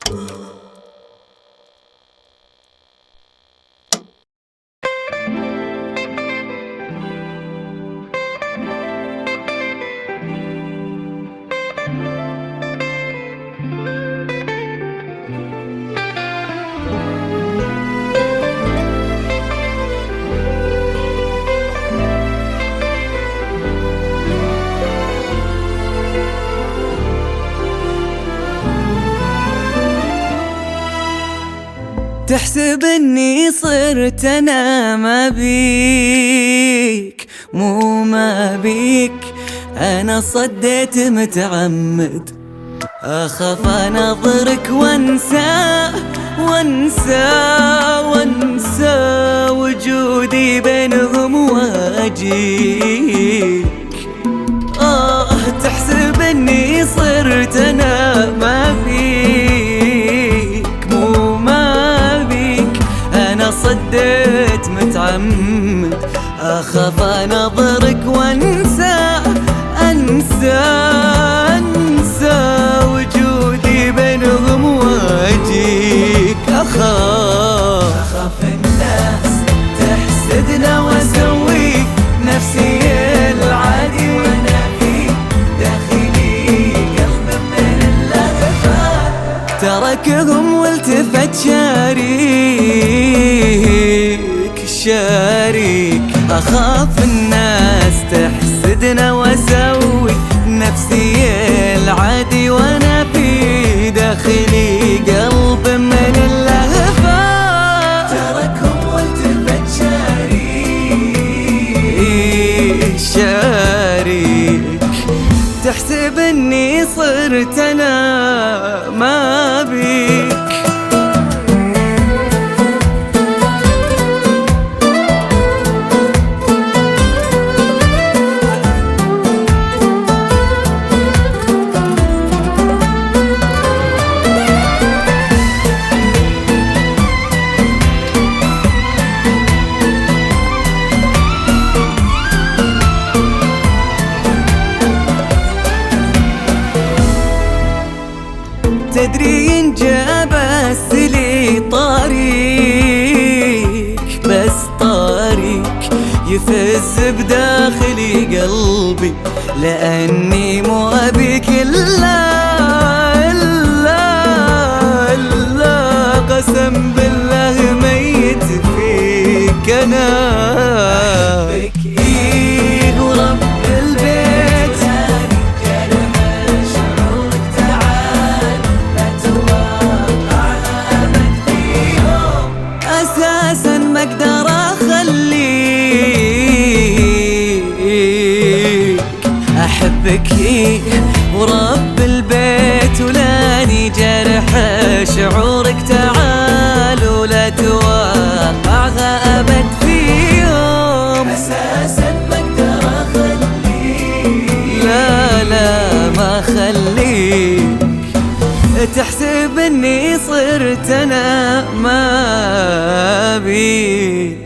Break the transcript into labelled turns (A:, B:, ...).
A: تحسب اني صرت انا ما بيك، مو ما بيك. انا صديت متعمد، اخاف اناظرك وانسى وجودي بينهم واجيك. تحسب اني صرت انا ما فيك، مو ما بيك. انا صديت متعمد، اخاف اناظرك وانسى وجودي بينهم واجيك. اخاف الناس تحسدنا واسوي نفسي العادي، وانا في داخلي قلب من اللهفات تركهم والتفت شاريك. اخاف الناس تحسدنا واسوي نفسي العادي، وانا في داخلي قلب من اللهفات تركهم والتفت شاريك. تحسب اني صرت انا ما بيك. تدري إن جاء بس لي طريق، بس طريق يفز بداخلي قلبي، لأني مو أبيك إلا قسم بالله ميت فيك أنا. أحبك إيه ورب البيت، أساساً ما أقدر أخليك. أحبك إيه ورب البيت، ولاني جرح شعورك تعال ولا توقعها أبد في يوم. أساساً ما أقدر أخليك، لا ما أخليك. تحسب اني صرت انا ما بيك.